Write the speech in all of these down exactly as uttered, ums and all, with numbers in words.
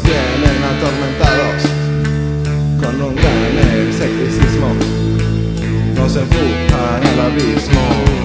tienen atormentados con un gran escepticismo, nos empujan al abismo.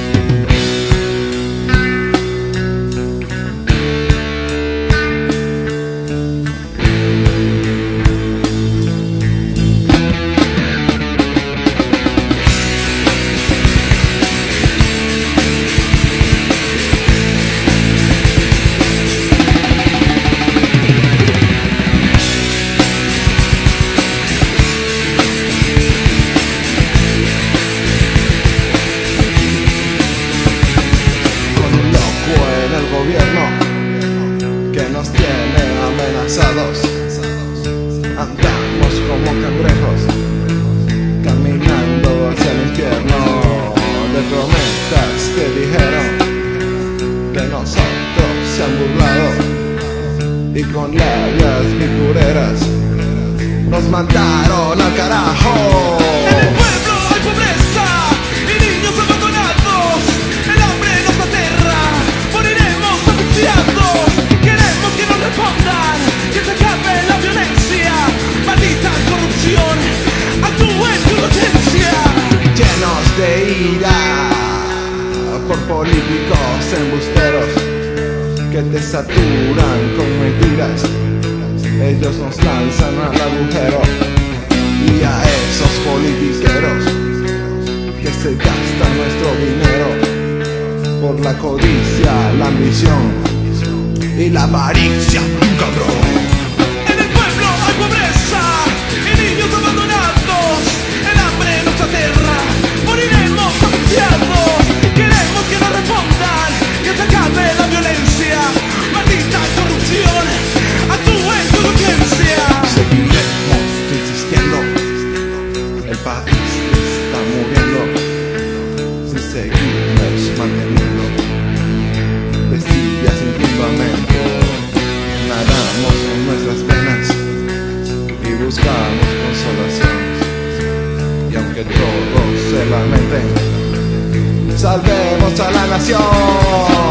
Que nos tiene amenazados, andamos como cangrejos, caminando hacia el infierno, de promesas que dijeron, de nosotros se han burlado, y con labias picureras nos mandaron al carajo. En el pueblo hay pobreza y niños abandonados, el hambre nos aterra, moriremos asfixiados. Queremos que nos respondan, que se acabe la violencia, maldita corrupción, actúe en tu inocencia. Llenos de ira por políticos embusteros que te saturan con mentiras, ellos nos lanzan al agujero. Y a esos politiqueros que se gastan nuestro dinero por la codicia, la ambición y la avaricia, cabrón. En el pueblo hay pobreza y niños abandonados, el hambre nos aterra, moriremos asfixiados. Queremos que nos respondan, que se acabe la violencia, maldita corrupción, actúe en tu urgencia. Seguiremos insistiendo, el país está muriendo, si seguimos manteniendo vestillas sin fundamento, nadamos con nuestras penas y buscamos consolación. Y aunque todos se lamenten, salvemos a la nación.